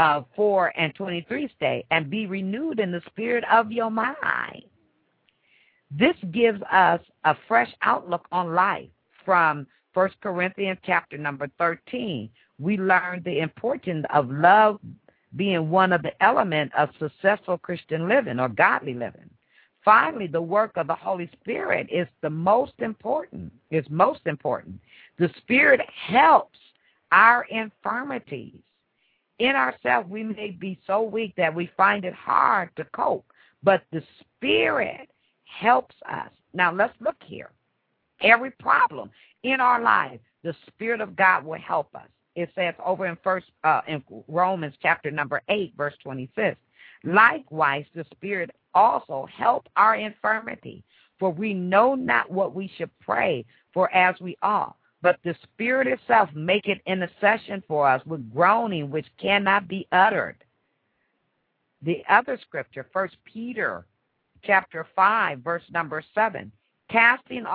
4:23 say, and be renewed in the spirit of your mind. This gives us a fresh outlook on life. From 1 Corinthians chapter number 13, we learn the importance of love being one of the elements of successful Christian living or godly living. Finally, the work of the Holy Spirit is the most important. The Spirit helps our infirmities. In ourselves, we may be so weak that we find it hard to cope, but the Spirit helps us. Now, let's look here. Every problem in our life, the Spirit of God will help us. It says over in Romans chapter number 8, verse 26, likewise, the Spirit also help our infirmity, for we know not what we should pray for as we ought. But the Spirit itself maketh intercession for us with groaning which cannot be uttered. The other scripture, 1 Peter chapter 5, verse number 7, casting off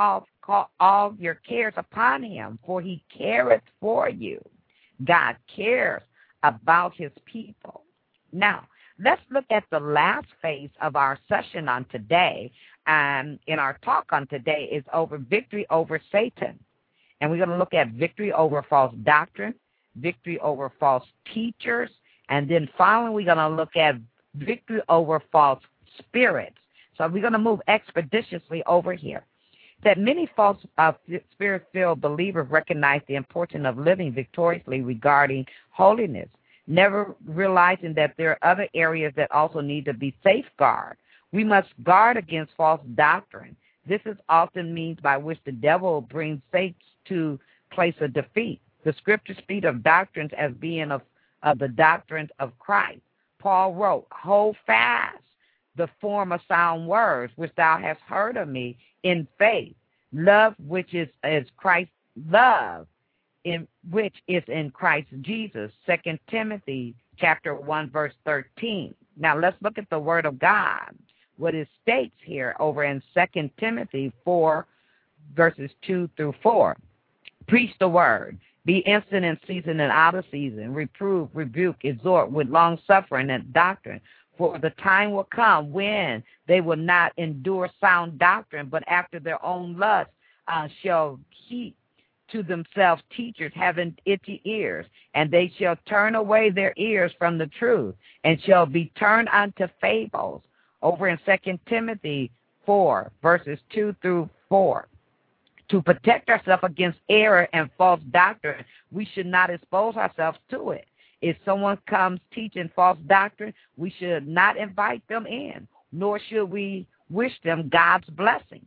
all your cares upon him, for he careth for you. God cares about his people. Now, let's look at the last phase of our session on today. And in our talk on today is over victory over Satan. And we're going to look at victory over false doctrine, victory over false teachers, and then finally we're going to look at victory over false spirits. So we're going to move expeditiously over here. That many false spirit-filled believers recognize the importance of living victoriously regarding holiness, never realizing that there are other areas that also need to be safeguarded. We must guard against false doctrine. This is often means by which the devil brings Satan to place of defeat. The scriptures speak of doctrines as being of the doctrines of Christ. Paul wrote, hold fast the form of sound words which thou hast heard of me in faith, love which is Christ, love in which is in Christ Jesus. 2 Timothy chapter 1 verse 13. Now let's look at the word of God. What it states here over in 2 Timothy 4 verses 2 through 4. Preach the word. Be instant in season and out of season. Reprove, rebuke, exhort with long suffering and doctrine. For the time will come when they will not endure sound doctrine, but after their own lust shall heap to themselves teachers having itchy ears, and they shall turn away their ears from the truth, and shall be turned unto fables. Over in 2 Timothy 4, verses 2 through 4. To protect ourselves against error and false doctrine, we should not expose ourselves to it. If someone comes teaching false doctrine, we should not invite them in, nor should we wish them God's blessing.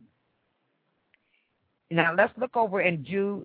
Now let's look over in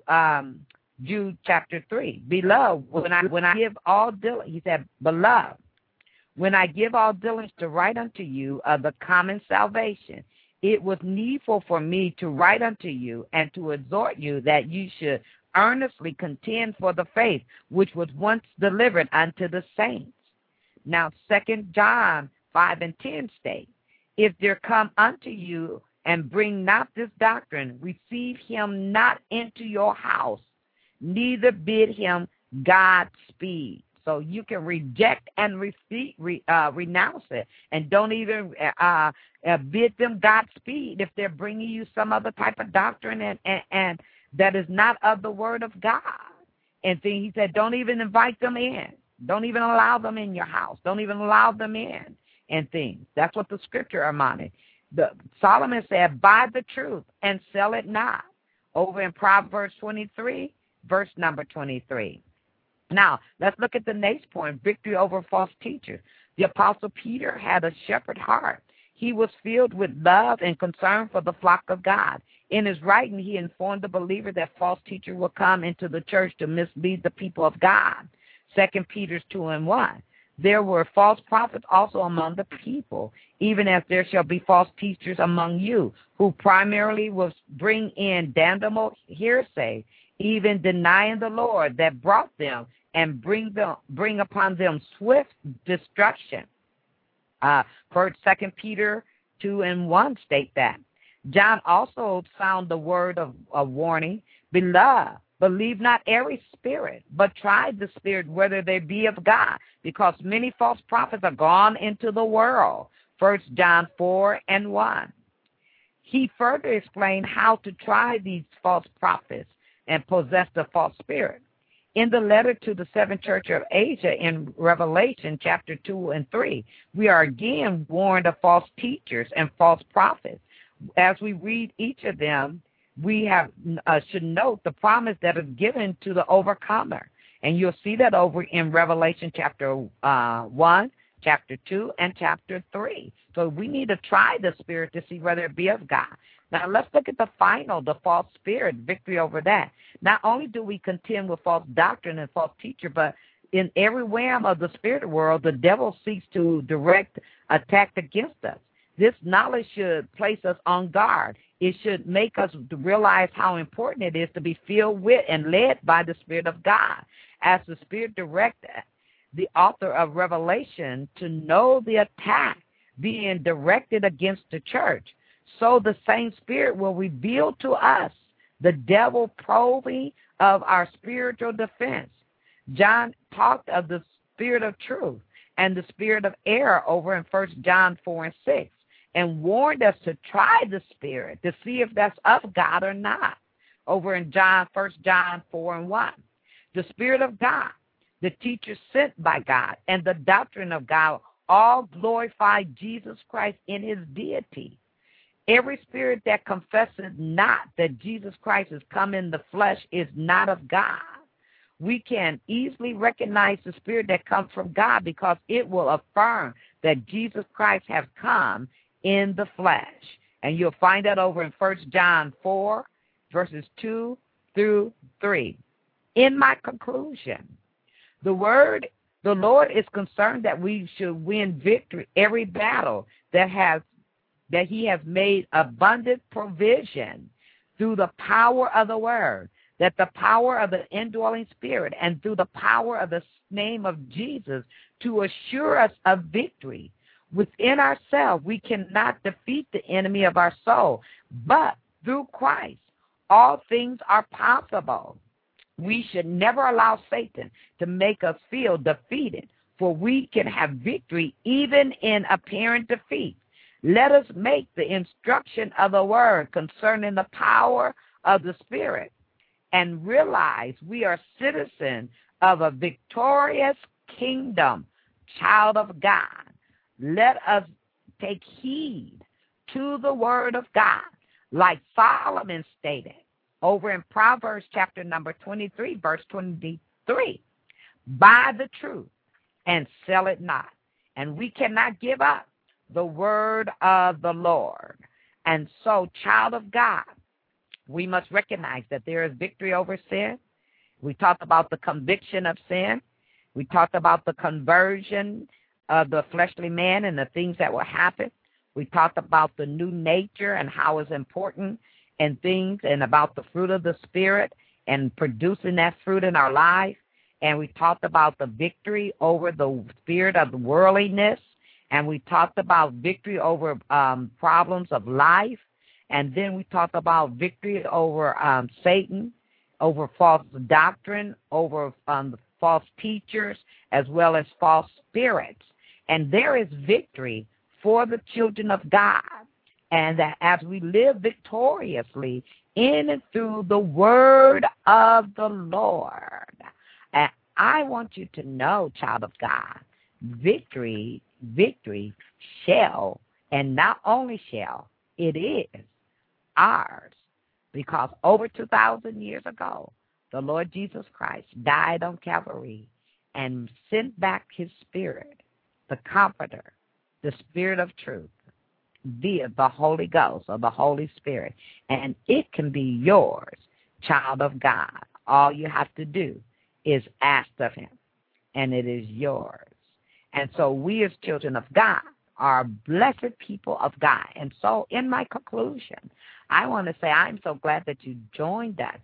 Jude chapter 3. Beloved, when I give all diligence, he said, beloved, when I give all diligence to write unto you of the common salvation, it was needful for me to write unto you and to exhort you that you should earnestly contend for the faith which was once delivered unto the saints. Now 2 John 5 and 10 state, if there come unto you and bring not this doctrine, receive him not into your house, neither bid him Godspeed. So you can reject and renounce it, and don't even bid them Godspeed if they're bringing you some other type of doctrine and that is not of the word of God. And then he said, don't even invite them in. Don't even allow them in your house. Don't even allow them in and things. That's what the scripture admonished. Solomon said, buy the truth and sell it not. Over in Proverbs 23, verse number 23. Now, let's look at the next point, victory over false teachers. The Apostle Peter had a shepherd heart. He was filled with love and concern for the flock of God. In his writing, he informed the believer that false teachers will come into the church to mislead the people of God. 2 Peter 2 and 1. There were false prophets also among the people, even as there shall be false teachers among you, who primarily will bring in damnable hearsay, even denying the Lord that brought them, and bring upon them swift destruction. 2 Peter 2 and 1 state that. John also sound the word of warning, beloved, believe not every spirit, but try the spirit whether they be of God, because many false prophets are gone into the world. 1 John 4 and 1. He further explained how to try these false prophets and possess the false spirit. In the letter to the seven church of Asia in Revelation chapter 2 and 3, we are again warned of false teachers and false prophets. As we read each of them, we should note the promise that is given to the overcomer. And you'll see that over in Revelation chapter 1, chapter 2, and chapter 3. So we need to try the spirit to see whether it be of God. Now let's look at the false spirit, victory over that. Not only do we contend with false doctrine and false teacher, but in every realm of the spirit world, the devil seeks to direct attack against us. This knowledge should place us on guard. It should make us realize how important it is to be filled with and led by the Spirit of God. As the Spirit directed the author of Revelation to know the attack being directed against the church, so the same Spirit will reveal to us the devil probing of our spiritual defense. John talked of the spirit of truth and the spirit of error over in 1 John 4 and 6, and warned us to try the spirit to see if that's of God or not, over in 1 John 4 and 1. The Spirit of God, the teacher sent by God, and the doctrine of God all glorify Jesus Christ in his deity. Every spirit that confesses not that Jesus Christ has come in the flesh is not of God. We can easily recognize the spirit that comes from God because it will affirm that Jesus Christ has come in the flesh. And you'll find that over in 1 John 4, verses 2 through 3. In my conclusion, the Lord is concerned that we should win victory every battle that he has made abundant provision through the power of the word, that the power of the indwelling spirit and through the power of the name of Jesus to assure us of victory. Within ourselves, we cannot defeat the enemy of our soul, but through Christ, all things are possible. We should never allow Satan to make us feel defeated, for we can have victory even in apparent defeat. Let us make the instruction of the word concerning the power of the Spirit and realize we are citizens of a victorious kingdom, child of God. Let us take heed to the word of God, like Solomon stated over in Proverbs chapter number 23, verse 23. Buy the truth and sell it not. And we cannot give up the word of the Lord. And so, child of God, we must recognize that there is victory over sin. We talked about the conviction of sin. We talked about the conversion of the fleshly man and the things that will happen. We talked about the new nature and how it's important and things, and about the fruit of the Spirit and producing that fruit in our life. And we talked about the victory over the spirit of worldliness. And we talked about victory over problems of life. And then we talked about victory over Satan, over false doctrine, over false teachers, as well as false spirits. And there is victory for the children of God. And that as we live victoriously in and through the word of the Lord. And I want you to know, child of God, victory shall, and not only shall, it is ours. Because over 2,000 years ago, the Lord Jesus Christ died on Calvary and sent back his Spirit, the Comforter, the Spirit of truth, via the Holy Ghost or the Holy Spirit. And it can be yours, child of God. All you have to do is ask of him, and it is yours. And so we as children of God are blessed people of God. And so in my conclusion, I want to say I'm so glad that you joined us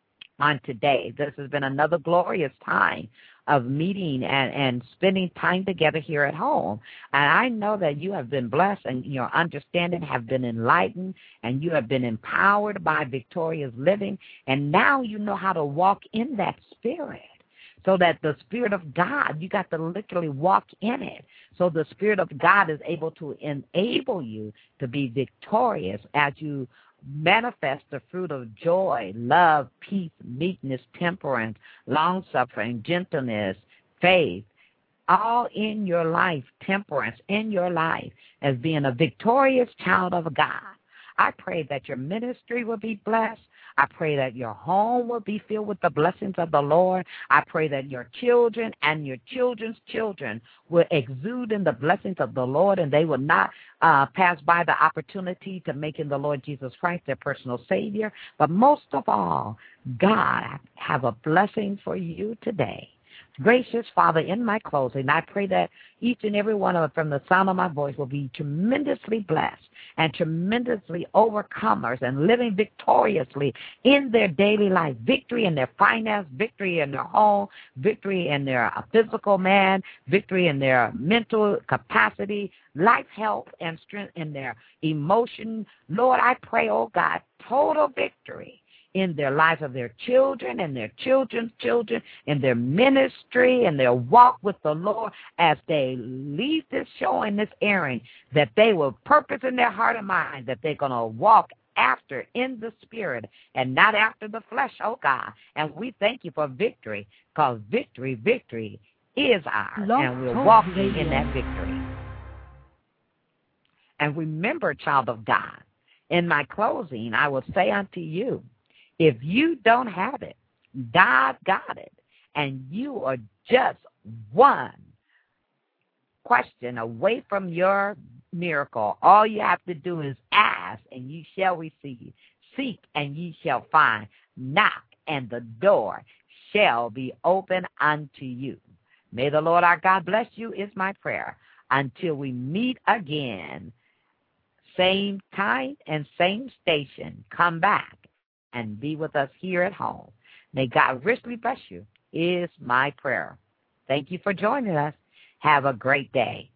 on today. This has been another glorious time of meeting and spending time together here at home. And I know that you have been blessed and your understanding have been enlightened and you have been empowered by victorious living. And now you know how to walk in that spirit. So that the Spirit of God, you got to literally walk in it. So the Spirit of God is able to enable you to be victorious as you manifest the fruit of joy, love, peace, meekness, temperance, long-suffering, gentleness, faith, all in your life, temperance in your life as being a victorious child of God. I pray that your ministry will be blessed. I pray that your home will be filled with the blessings of the Lord. I pray that your children and your children's children will exude in the blessings of the Lord, and they will not pass by the opportunity to make in the Lord Jesus Christ their personal Savior. But most of all, God have a blessing for you today. Gracious Father, in my closing, I pray that each and every one of us from the sound of my voice will be tremendously blessed and tremendously overcomers and living victoriously in their daily life. Victory in their finance, victory in their home, victory in their physical man, victory in their mental capacity, life, health, and strength in their emotion. Lord, I pray, oh God, total victory in their lives of their children and their children's children, in their ministry and their walk with the Lord as they leave this show and this airing, that they will purpose in their heart and mind that they're going to walk after in the Spirit and not after the flesh, oh God. And we thank you for victory, because victory is ours, and we're walking in that victory. And remember, child of God, in my closing, I will say unto you, if you don't have it, God got it, and you are just one question away from your miracle. All you have to do is ask, and you shall receive. Seek, and ye shall find. Knock, and the door shall be open unto you. May the Lord our God bless you, is my prayer. Until we meet again, same time and same station, come back and be with us here at home. May God richly bless you, is my prayer. Thank you for joining us. Have a great day.